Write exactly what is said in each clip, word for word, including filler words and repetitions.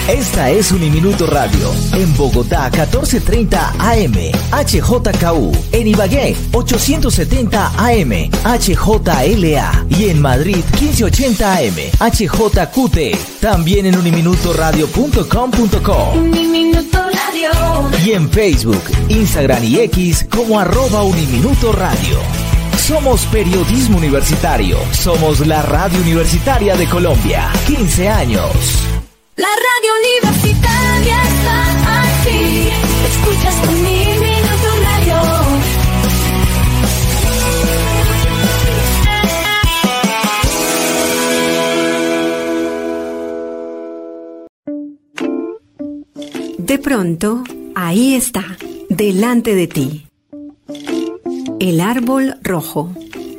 Esta es Uniminuto Radio, en Bogotá catorce treinta A M, H J K U, en Ibagué ochocientos setenta A M, H J L A y en Madrid quince ochenta A M, H J Q T. También en uniminuto radio punto com punto co. Uniminuto Radio. Y en Facebook, Instagram y X como arroba Uniminuto Radio. Somos periodismo universitario. Somos la radio universitaria de Colombia. quince años. La radio universitaria está aquí. Escuchas Uniminuto Radio. De pronto, ahí está, delante de ti. El árbol rojo.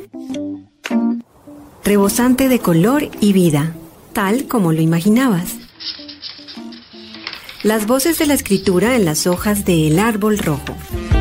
Rebosante de color y vida, tal como lo imaginabas. Las voces de la escritura en las hojas de El árbol rojo.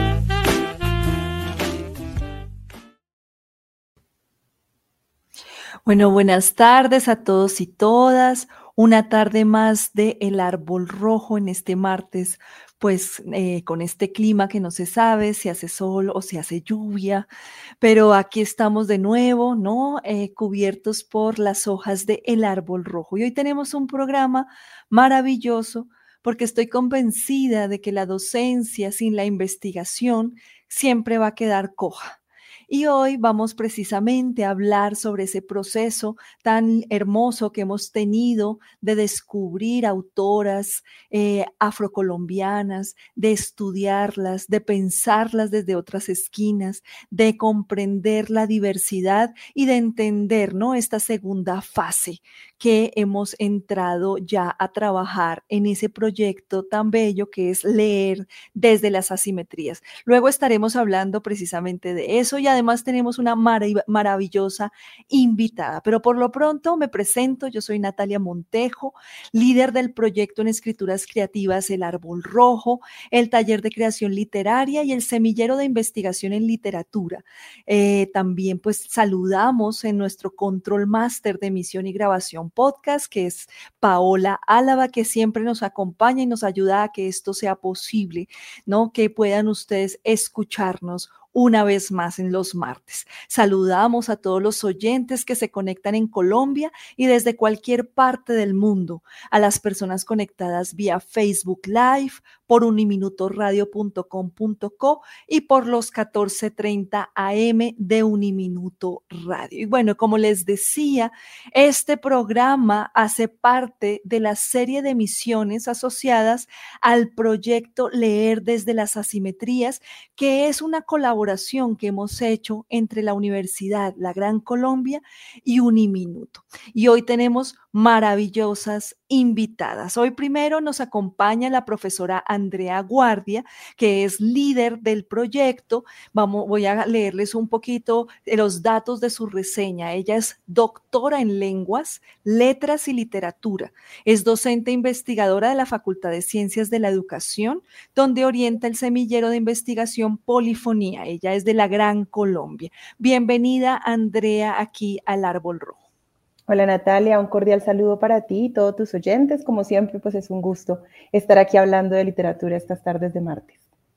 Bueno, buenas tardes a todos y todas. Una tarde más de El árbol rojo en este martes, pues eh, con este clima que no se sabe si hace sol o si hace lluvia, pero aquí estamos de nuevo, ¿no? Eh, cubiertos por las hojas de El árbol rojo. Y hoy tenemos un programa maravilloso porque estoy convencida de que la docencia sin la investigación siempre va a quedar coja. Y hoy vamos precisamente a hablar sobre ese proceso tan hermoso que hemos tenido de descubrir autoras eh, afrocolombianas, de estudiarlas, de pensarlas desde otras esquinas, de comprender la diversidad y de entender, ¿no?, esta segunda fase que hemos entrado ya a trabajar en ese proyecto tan bello que es leer desde las asimetrías. Luego estaremos hablando precisamente de eso y además tenemos una marav- maravillosa invitada. Pero por lo pronto me presento, yo soy Natalia Montejo, líder del proyecto en escrituras creativas El Árbol Rojo, el taller de creación literaria y el semillero de investigación en literatura. Eh, también pues saludamos en nuestro control máster de emisión y grabación podcast, que es Paola Álava, que siempre nos acompaña y nos ayuda a que esto sea posible, ¿no? Que puedan ustedes escucharnos una vez más en los martes. Saludamos a todos los oyentes que se conectan en Colombia y desde cualquier parte del mundo, a las personas conectadas vía Facebook Live, por uniminuto radio punto com punto co y por los catorce treinta A M de Uniminuto Radio. Y bueno, como les decía, este programa hace parte de la serie de emisiones asociadas al proyecto Leer desde las Asimetrías, que es una colaboración que hemos hecho entre la Universidad La Gran Colombia y Uniminuto. Y hoy tenemos maravillosas invitadas. Hoy primero nos acompaña la profesora Andrea Guardia, que es líder del proyecto. Vamos, voy a leerles un poquito de los datos de su reseña. Ella es doctora en lenguas, letras y literatura. Es docente investigadora de la Facultad de Ciencias de la Educación, donde orienta el semillero de investigación Polifonía. Ella es de la Gran Colombia. Bienvenida, Andrea, aquí al Árbol Rojo. Hola Natalia, un cordial saludo para ti y todos tus oyentes. Como siempre, pues es un gusto estar aquí hablando de literatura estas tardes de martes.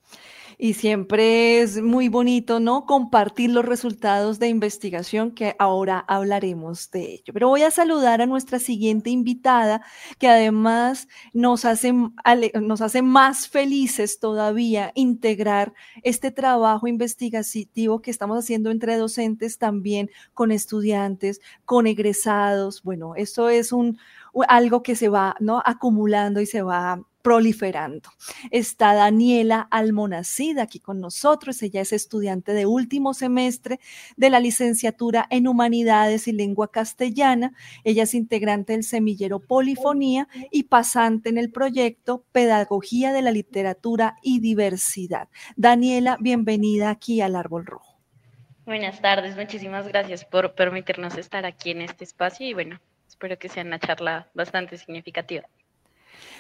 Y siempre es muy bonito, ¿no?, compartir los resultados de investigación, que ahora hablaremos de ello. Pero voy a saludar a nuestra siguiente invitada, que además nos hace, nos hace más felices todavía integrar este trabajo investigativo que estamos haciendo entre docentes, también con estudiantes, con egresados. Bueno, esto es un, algo que se va, ¿no?, acumulando y se va proliferando. Está Daniela Almonacid aquí con nosotros. Ella es estudiante de último semestre de la licenciatura en Humanidades y Lengua Castellana. Ella es integrante del semillero Polifonía y pasante en el proyecto Pedagogía de la Literatura y Diversidad. Daniela, bienvenida aquí al Árbol Rojo. Buenas tardes, muchísimas gracias por permitirnos estar aquí en este espacio y bueno, espero que sea una charla bastante significativa.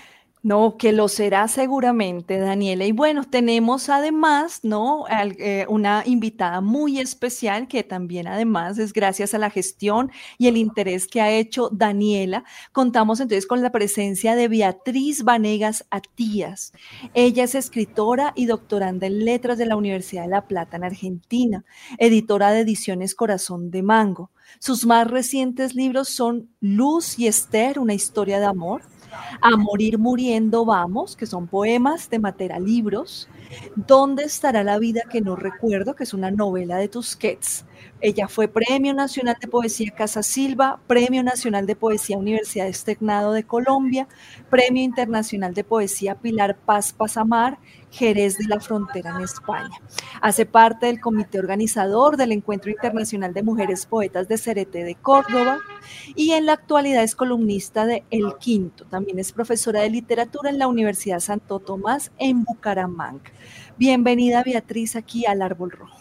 No, que lo será seguramente, Daniela. Y bueno, tenemos además, ¿no? Al- eh, una invitada muy especial que también además es gracias a la gestión y el interés que ha hecho Daniela. Contamos entonces con la presencia de Beatriz Vanegas Atías. Ella es escritora y doctoranda en letras de la Universidad de La Plata en Argentina, editora de Ediciones Corazón de Mango. Sus más recientes libros son Luz y Esther, una historia de amor. A morir muriendo vamos, que son poemas de Matera Libros. ¿Dónde estará la vida que no recuerdo? Que es una novela de Tusquets. Ella fue Premio Nacional de Poesía Casa Silva, Premio Nacional de Poesía Universidad Externado de Colombia, Premio Internacional de Poesía Pilar Paz Pasamar, Jerez de la Frontera en España. Hace parte del comité organizador del Encuentro Internacional de Mujeres Poetas de Cereté de Córdoba, y en la actualidad es columnista de El Quinto. También es profesora de literatura en la Universidad Santo Tomás en Bucaramanga. Bienvenida, Beatriz, aquí al Árbol Rojo.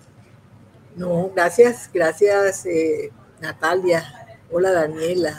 No, gracias, gracias eh, Natalia. Hola Daniela,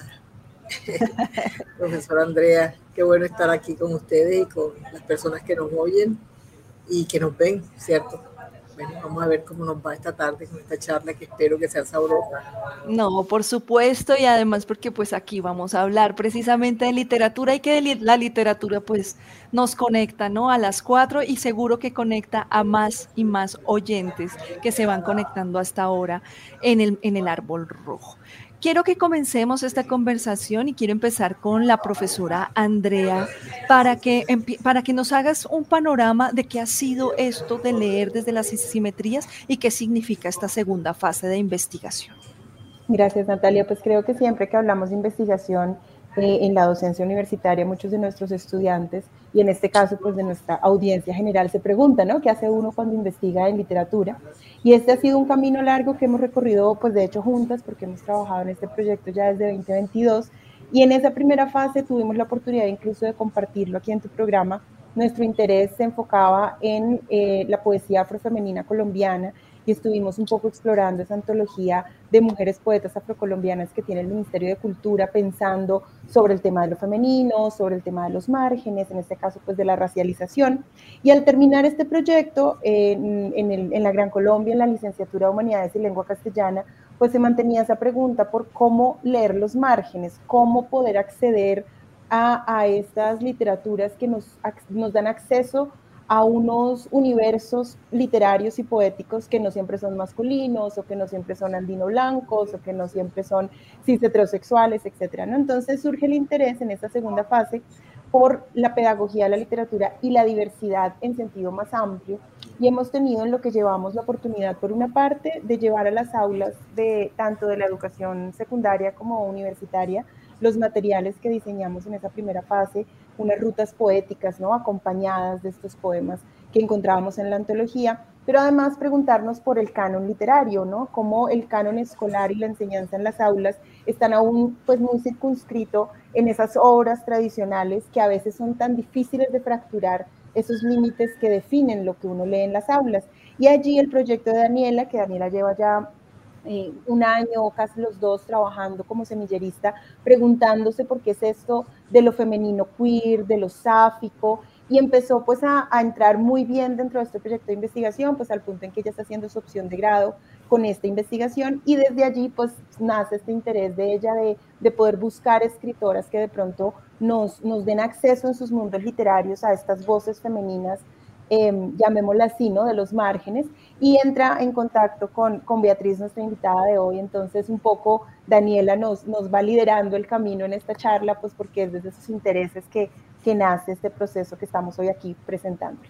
profesora Andrea. Qué bueno estar aquí con ustedes y con las personas que nos oyen y que nos ven, ¿cierto? Bueno, vamos a ver cómo nos va esta tarde con esta charla que espero que sea sabrosa. No, por supuesto, y además porque pues aquí vamos a hablar precisamente de literatura y que de li la literatura pues nos conecta, ¿no? A las cuatro y seguro que conecta a más y más oyentes que se van conectando hasta ahora en el, en el Árbol Rojo. Quiero que comencemos esta conversación y quiero empezar con la profesora Andrea para que, para que nos hagas un panorama de qué ha sido esto de leer desde las simetrías y qué significa esta segunda fase de investigación. Gracias, Natalia. Pues creo que siempre que hablamos de investigación eh, en la docencia universitaria, muchos de nuestros estudiantes, y en este caso pues de nuestra audiencia general, se preguntan, ¿no? ¿Qué hace uno cuando investiga en literatura? Y este ha sido un camino largo que hemos recorrido, pues de hecho juntas, porque hemos trabajado en este proyecto ya desde veinte veintidós, y en esa primera fase tuvimos la oportunidad incluso de compartirlo aquí en tu programa. Nuestro interés se enfocaba en eh, la poesía afrofemenina colombiana, y estuvimos un poco explorando esa antología de mujeres poetas afrocolombianas que tiene el Ministerio de Cultura, pensando sobre el tema de lo femenino, sobre el tema de los márgenes, en este caso pues de la racialización. Y al terminar este proyecto eh, en, el, en la Gran Colombia, en la licenciatura de Humanidades y Lengua Castellana, pues se mantenía esa pregunta por cómo leer los márgenes, cómo poder acceder a, a estas literaturas que nos, nos dan acceso a unos universos literarios y poéticos que no siempre son masculinos, o que no siempre son andino blancos, o que no siempre son cis heterosexuales, etcétera, ¿no? Entonces surge el interés en esta segunda fase por la pedagogía de la literatura y la diversidad en sentido más amplio, y hemos tenido en lo que llevamos la oportunidad, por una parte, de llevar a las aulas de tanto de la educación secundaria como universitaria los materiales que diseñamos en esa primera fase, unas rutas poéticas, ¿no? Acompañadas de estos poemas que encontrábamos en la antología, pero además preguntarnos por el canon literario, ¿no? Cómo el canon escolar y la enseñanza en las aulas están aún pues muy circunscrito en esas obras tradicionales que a veces son tan difíciles de fracturar esos límites que definen lo que uno lee en las aulas. Y allí el proyecto de Daniela, que Daniela lleva ya Eh, un año, casi los dos, trabajando como semillerista, preguntándose por qué es esto de lo femenino queer, de lo sáfico, y empezó pues a, a entrar muy bien dentro de este proyecto de investigación, pues al punto en que ella está haciendo su opción de grado con esta investigación, y desde allí pues nace este interés de ella de, de poder buscar escritoras que de pronto nos, nos den acceso en sus mundos literarios a estas voces femeninas, Eh, llamémosla así, ¿no? De los márgenes, y entra en contacto con, con Beatriz, nuestra invitada de hoy. Entonces un poco Daniela nos, nos va liderando el camino en esta charla, pues porque es desde sus intereses que, que nace este proceso que estamos hoy aquí presentándoles.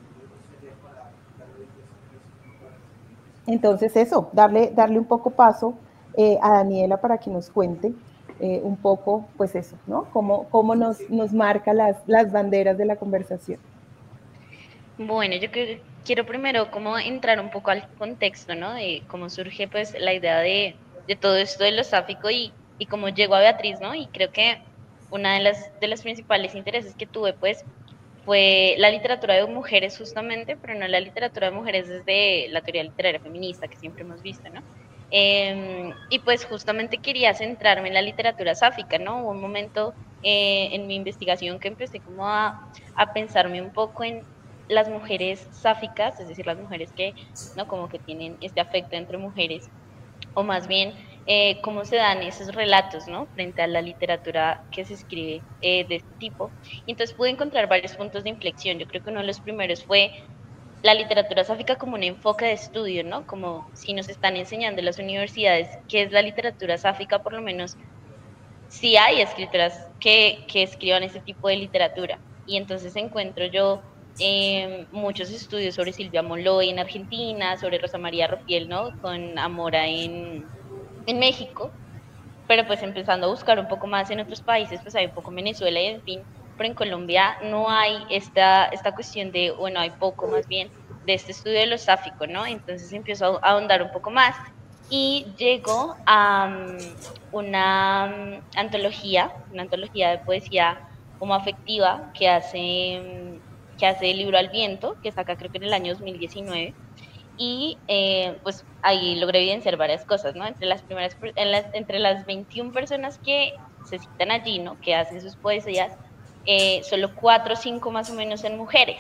Entonces eso, darle, darle un poco paso eh, a Daniela para que nos cuente eh, un poco, pues eso, ¿no? Cómo, cómo nos, nos marca las, las banderas de la conversación. Bueno, yo que, quiero primero como entrar un poco al contexto, ¿no? De cómo surge pues la idea de, de todo esto de lo sáfico y, y cómo llegó a Beatriz, ¿no? Y creo que una de las, de los principales intereses que tuve pues fue la literatura de mujeres justamente, pero no la literatura de mujeres desde la teoría literaria feminista que siempre hemos visto, ¿no? Eh, y pues justamente quería centrarme en la literatura sáfica, ¿no? Hubo un momento eh, en mi investigación, que empecé como a, a pensarme un poco en las mujeres sáficas, es decir, las mujeres que, ¿no? Como que tienen este afecto entre mujeres, o más bien eh, cómo se dan esos relatos, ¿no? Frente a la literatura que se escribe eh, de este tipo. Y entonces pude encontrar varios puntos de inflexión. Yo creo que uno de los primeros fue la literatura sáfica como un enfoque de estudio, ¿no? Como si nos están enseñando en las universidades qué es la literatura sáfica, por lo menos sí hay escritoras que, que escriban ese tipo de literatura. Y entonces encuentro yo eh, muchos estudios sobre Silvia Moloy en Argentina, sobre Rosa María Ropiel, ¿no? Con Amora en, en México, pero pues empezando a buscar un poco más en otros países, pues hay un poco en Venezuela y en fin, pero en Colombia no hay esta, esta cuestión de, bueno, hay poco más bien de este estudio de lo sáfico, ¿no? Entonces empiezo a ahondar un poco más y llego a um, una um, antología, una antología de poesía como afectiva que hace, um, que hace el libro Al Viento, que saca creo que en el año dos mil diecinueve, y eh, pues ahí logré evidenciar varias cosas, ¿no? Entre las primeras, en las, entre las veintiuna personas que se citan allí, ¿no? Que hacen sus poesías, eh, solo cuatro o cinco más o menos son mujeres,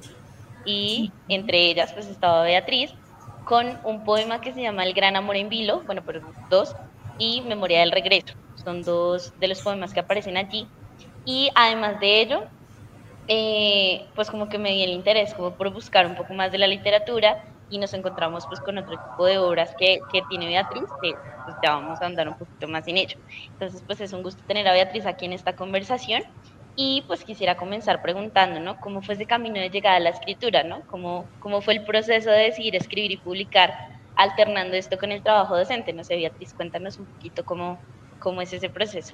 y entre ellas pues estaba Beatriz, con un poema que se llama El Gran Amor en Vilo, bueno, pero dos, y Memoria del Regreso, son dos de los poemas que aparecen allí, y además de ello, eh, pues como que me di el interés como por buscar un poco más de la literatura y nos encontramos pues con otro tipo de obras que, que tiene Beatriz, que pues ya vamos a andar un poquito más en ello. Entonces pues es un gusto tener a Beatriz aquí en esta conversación y pues quisiera comenzar preguntando, ¿no? ¿Cómo fue ese camino de llegada a la escritura, ¿no? ¿Cómo, cómo fue el proceso de decidir escribir y publicar alternando esto con el trabajo docente? No sé, Beatriz, cuéntanos un poquito cómo, cómo es ese proceso.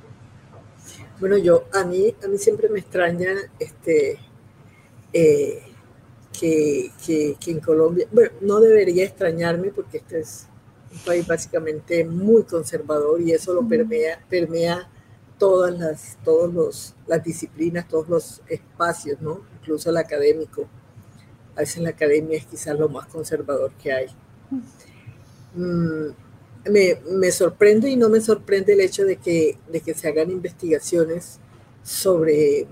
Bueno, yo, a mí, a mí siempre me extraña este, eh, que, que, que en Colombia, bueno, no debería extrañarme porque este es un país básicamente muy conservador y eso lo permea, permea todas las, todos los, las disciplinas, todos los espacios, ¿no? Incluso el académico. A veces la academia es quizás lo más conservador que hay. Mm, Me, me sorprende y no me sorprende el hecho de que, de que se hagan investigaciones sobre,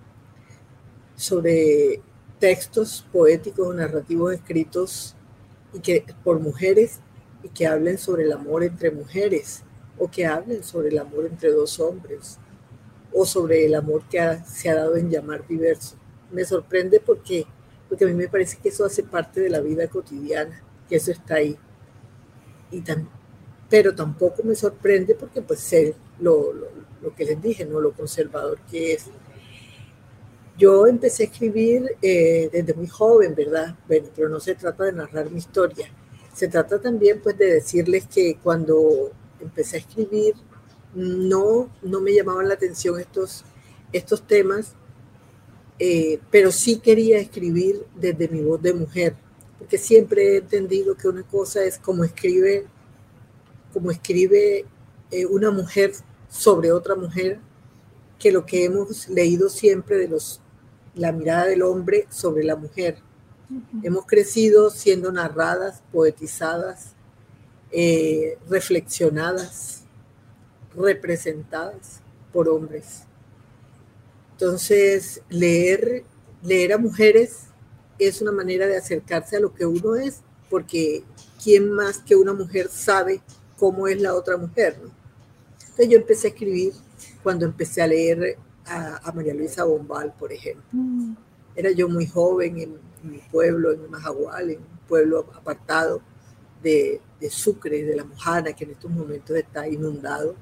sobre textos poéticos o narrativos escritos y que, por mujeres y que hablen sobre el amor entre mujeres o que hablen sobre el amor entre dos hombres o sobre el amor que ha, se ha dado en llamar diverso. Me sorprende porque, porque a mí me parece que eso hace parte de la vida cotidiana, que eso está ahí. Y también pero tampoco me sorprende porque pues sé lo, lo, lo que les dije, ¿no? Lo conservador que es. Yo empecé a escribir eh, desde muy joven, ¿verdad? Bueno, pero no se trata de narrar mi historia. Se trata también pues de decirles que cuando empecé a escribir no, no me llamaban la atención estos, estos temas, eh, pero sí quería escribir desde mi voz de mujer, porque siempre he entendido que una cosa es como escribe como escribe eh, una mujer sobre otra mujer, que lo que hemos leído siempre de los, la mirada del hombre sobre la mujer. Uh-huh. Hemos crecido siendo narradas, poetizadas, eh, reflexionadas, representadas por hombres. Entonces, leer, leer a mujeres es una manera de acercarse a lo que uno es, porque ¿quién más que una mujer sabe cómo es la otra mujer, ¿no? Entonces yo empecé a escribir cuando empecé a leer a, a María Luisa Bombal, por ejemplo. Mm. Era yo muy joven en, en mi pueblo, en Majagual, en un pueblo apartado de, de Sucre, de La Mojana, que en estos momentos está inundado.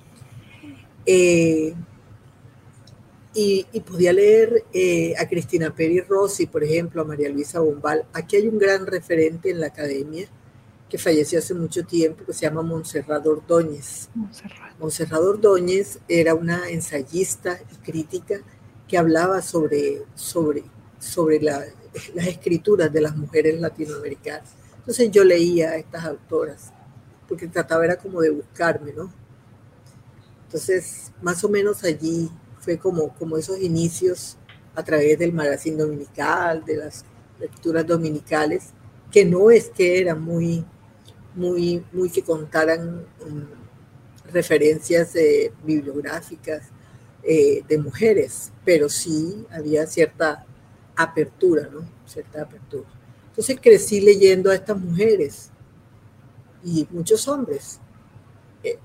Eh, y, y podía leer eh, a Cristina Peri Rossi, por ejemplo, a María Luisa Bombal. Aquí hay un gran referente en la academia que falleció hace mucho tiempo, que se llama Montserrat Ordóñez. Montserrat. Montserrat Ordóñez era una ensayista y crítica que hablaba sobre, sobre, sobre la, las escrituras de las mujeres latinoamericanas. Entonces yo leía a estas autoras, porque trataba era como de buscarme, ¿no? Entonces, más o menos allí fue como, como esos inicios a través del magazine dominical, de las lecturas dominicales, que no es que eran muy... Muy, muy que contaran um, referencias eh, bibliográficas eh, de mujeres, pero sí había cierta apertura, ¿no? Cierta apertura. Entonces crecí leyendo a estas mujeres y muchos hombres. Eh,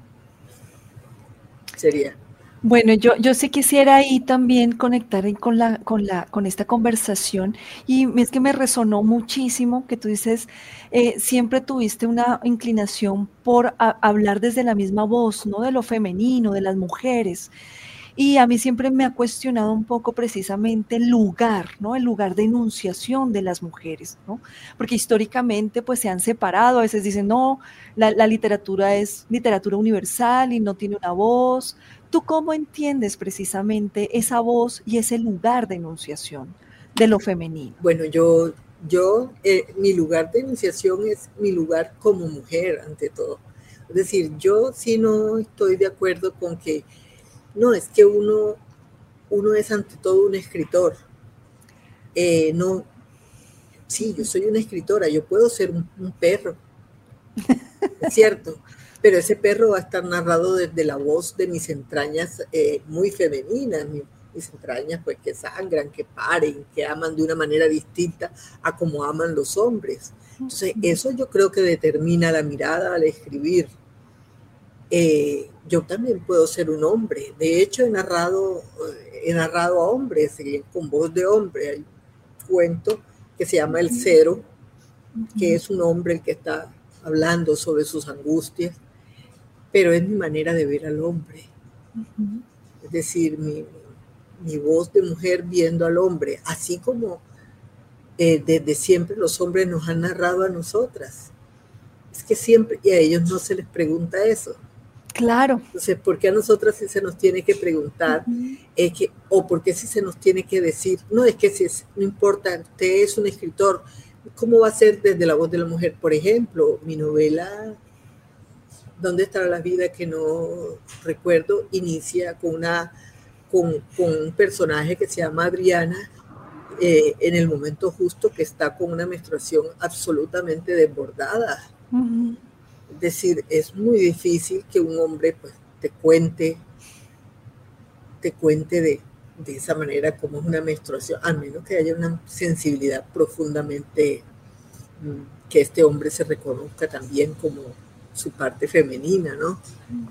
sería. Bueno, yo, yo sí quisiera ahí también conectar ahí con la, con la, con esta conversación, y es que me resonó muchísimo que tú dices, eh, siempre tuviste una inclinación por a- hablar desde la misma voz, ¿no? De lo femenino, de las mujeres. Y a mí siempre me ha cuestionado un poco precisamente el lugar, ¿no? El lugar de enunciación de las mujeres, ¿no? Porque históricamente pues se han separado, a veces dicen, no, la, la literatura es literatura universal y no tiene una voz. ¿Tú cómo entiendes precisamente esa voz y ese lugar de enunciación de lo femenino? Bueno, yo, yo eh, mi lugar de iniciación es mi lugar como mujer, ante todo. Es decir, yo sí no estoy de acuerdo con que, no, es que uno, uno es ante todo un escritor. Eh, no, sí, yo soy una escritora, yo puedo ser un, un perro, es cierto, pero ese perro va a estar narrado desde la voz de mis entrañas eh, muy femeninas, mi, mis entrañas pues que sangran, que paren, que aman de una manera distinta a como aman los hombres. Entonces eso yo creo que determina la mirada al escribir. Eh, yo también puedo ser un hombre, de hecho he narrado, he narrado a hombres eh, con voz de hombre. Hay un cuento que se llama El Cero, que es un hombre el que está hablando sobre sus angustias, pero es mi manera de ver al hombre. Uh-huh. Es decir, mi, mi voz de mujer viendo al hombre, así como eh, desde siempre los hombres nos han narrado a nosotras. Es que siempre, y a ellos no se les pregunta eso. Claro. Entonces, ¿por qué a nosotras sí se nos tiene que preguntar? Uh-huh. eh, que, o por qué sí se nos tiene que decir, no, es que si es, no importa, usted es un escritor, ¿cómo va a ser desde la voz de la mujer? Por ejemplo, mi novela ¿Dónde estará la vida que no recuerdo? Inicia con, una, con, con un personaje que se llama Adriana, eh, en el momento justo que está con una menstruación absolutamente desbordada. Uh-huh. Es decir, es muy difícil que un hombre pues, te cuente, te cuente de, de esa manera cómo es una menstruación, a menos que haya una sensibilidad profundamente, que este hombre se reconozca también como su parte femenina, ¿no?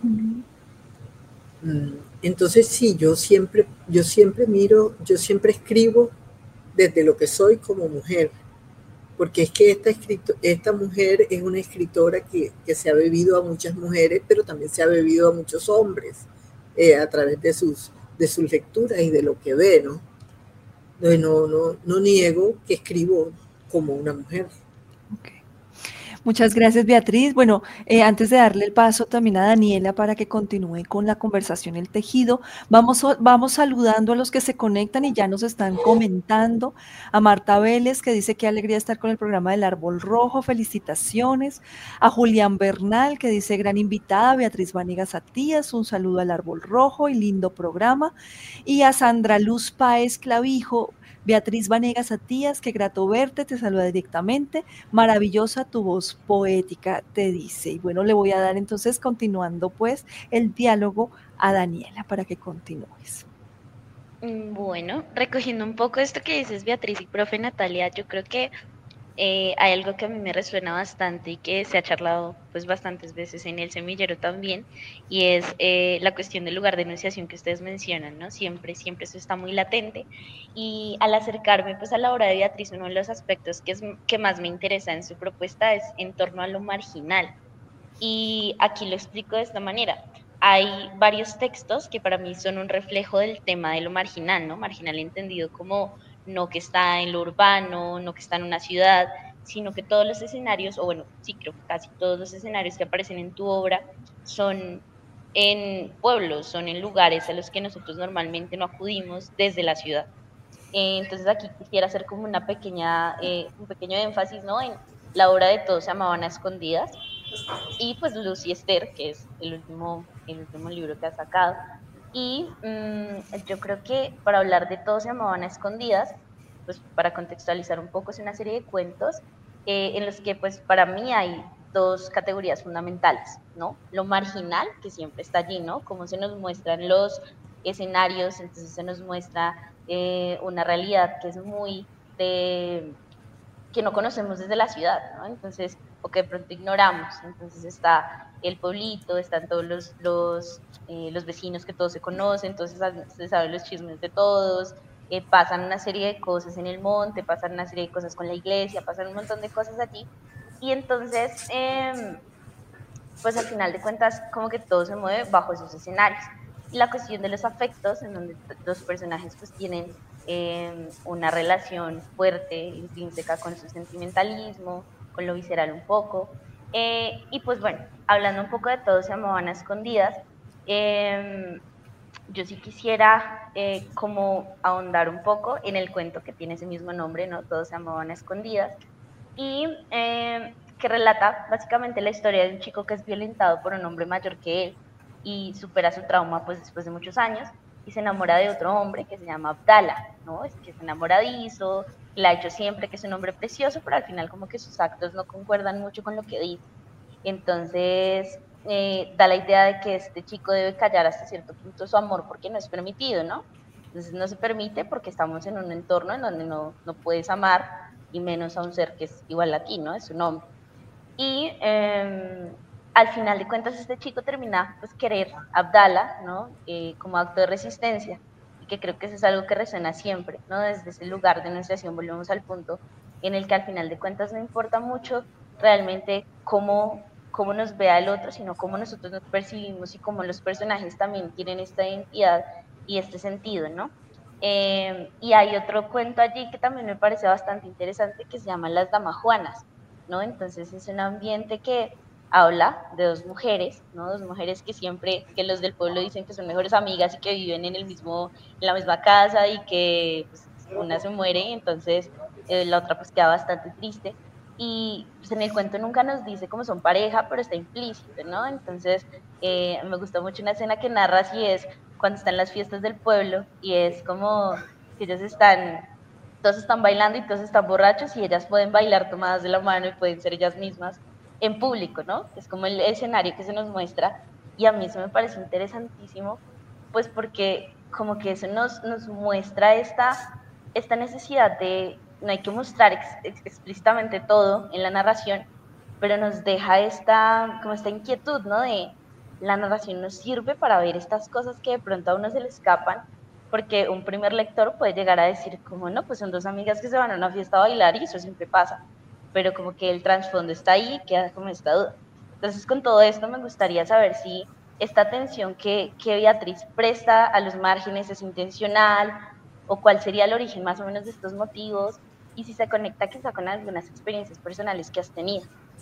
Uh-huh. Entonces sí, yo siempre, yo siempre miro, yo siempre escribo desde lo que soy como mujer, porque es que esta, escrito, esta mujer es una escritora que, que se ha bebido a muchas mujeres, pero también se ha bebido a muchos hombres eh, a través de sus, de sus lecturas y de lo que ve, ¿no? Entonces no, no, no niego que escribo como una mujer. Okay. Muchas gracias, Beatriz. Bueno, eh, antes de darle el paso también a Daniela para que continúe con la conversación El Tejido, vamos, vamos saludando a los que se conectan y ya nos están comentando. A Marta Vélez, que dice qué alegría estar con el programa del Árbol Rojo, felicitaciones. A Julián Bernal, que dice gran invitada. Beatriz Vanegas Atías, un saludo al Árbol Rojo y lindo programa. Y a Sandra Luz Páez Clavijo, Beatriz Vanegas Atías, qué grato verte, te saluda directamente, maravillosa tu voz poética, te dice. Y bueno, le voy a dar entonces, continuando pues, el diálogo a Daniela para que continúes. Bueno, recogiendo un poco esto que dices, Beatriz y profe Natalia, yo creo que eh, hay algo que a mí me resuena bastante y que se ha charlado pues bastantes veces en el semillero también, y es eh, la cuestión del lugar de enunciación que ustedes mencionan, ¿no? Siempre, siempre eso está muy latente, y al acercarme pues a la obra de Beatriz, uno de los aspectos que, es, que más me interesa en su propuesta es en torno a lo marginal, y aquí lo explico de esta manera. Hay varios textos que para mí son un reflejo del tema de lo marginal, ¿no? Marginal entendido como no que está en lo urbano, no que está en una ciudad, sino que todos los escenarios, o bueno, sí creo que casi todos los escenarios que aparecen en tu obra son en pueblos, son en lugares a los que nosotros normalmente no acudimos desde la ciudad. Eh, entonces aquí quisiera hacer como una pequeña, eh, un pequeño énfasis, ¿no? En la obra de Todos se amaban a escondidas, y pues Lucy Esther, que es el último, el último libro que ha sacado. Y mmm, yo creo que para hablar de Todos se amaban a escondidas, pues para contextualizar un poco, es una serie de cuentos eh, en los que pues para mí hay dos categorías fundamentales, ¿no? Lo marginal, que siempre está allí, ¿no? Cómo se nos muestran los escenarios, entonces se nos muestra eh, una realidad que es muy de que no conocemos desde la ciudad, ¿no? Entonces, o que de pronto ignoramos. Entonces está el pueblito, están todos los, los, eh, los vecinos que todos se conocen, entonces se saben los chismes de todos, eh, pasan una serie de cosas en el monte, pasan una serie de cosas con la iglesia, pasan un montón de cosas allí. Y entonces, eh, pues al final de cuentas, como que todo se mueve bajo esos escenarios. Y la cuestión de los afectos, en donde los personajes pues tienen eh, una relación fuerte, intrínseca con su sentimentalismo, con lo visceral un poco. Eh, y pues bueno, hablando un poco de Todos se amaban a escondidas, eh, yo sí quisiera eh, como ahondar un poco en el cuento que tiene ese mismo nombre, ¿no? Todos se amaban a escondidas, y eh, que relata básicamente la historia de un chico que es violentado por un hombre mayor que él y supera su trauma pues después de muchos años y se enamora de otro hombre que se llama Abdala, ¿no? Es que es enamoradizo, le ha hecho siempre que es un hombre precioso, pero al final como que sus actos no concuerdan mucho con lo que dice. Entonces eh, da la idea de que este chico debe callar hasta cierto punto su amor porque no es permitido, ¿no? Entonces no se permite porque estamos en un entorno en donde no, no puedes amar, y menos a un ser que es igual a ti, ¿no? Es un hombre. Y eh, al final de cuentas este chico termina pues querer a Abdala, ¿no? Eh, como acto de resistencia, y que creo que eso es algo que resuena siempre, ¿no? Desde ese lugar de enunciación volvemos al punto en el que al final de cuentas no importa mucho realmente cómo, cómo nos vea el otro, sino cómo nosotros nos percibimos y cómo los personajes también tienen esta identidad y este sentido, ¿no? Eh, y hay otro cuento allí que también me parece bastante interesante que se llama Las Damajuanas, ¿no? Entonces es un ambiente que habla de dos mujeres, ¿no? Dos mujeres que siempre, que los del pueblo dicen que son mejores amigas y que viven en el mismo, en la misma casa, y que pues, una se muere, entonces eh, la otra pues queda bastante triste. Y pues en el cuento nunca nos dice cómo son pareja, pero está implícito, ¿no? Entonces eh, me gustó mucho una escena que narra así, es cuando están las fiestas del pueblo y es como que ellos están, todos están bailando y todos están borrachos y ellas pueden bailar tomadas de la mano y pueden ser ellas mismas en público, ¿no? Es como el escenario que se nos muestra, y a mí eso me parece interesantísimo, pues porque como que eso nos, nos muestra esta, esta necesidad de, no hay que mostrar ex, ex, explícitamente todo en la narración, pero nos deja esta, como esta inquietud, ¿no? De la narración nos sirve para ver estas cosas que de pronto a uno se le escapan, porque un primer lector puede llegar a decir como, no, pues son dos amigas que se van a una fiesta a bailar y eso siempre pasa, pero como que el trasfondo está ahí, queda como esta duda. Entonces con todo esto me gustaría saber si esta atención que, que Beatriz presta a los márgenes es intencional, o cuál sería el origen más o menos de estos motivos, y si se conecta quizá con algunas experiencias personales que has tenido.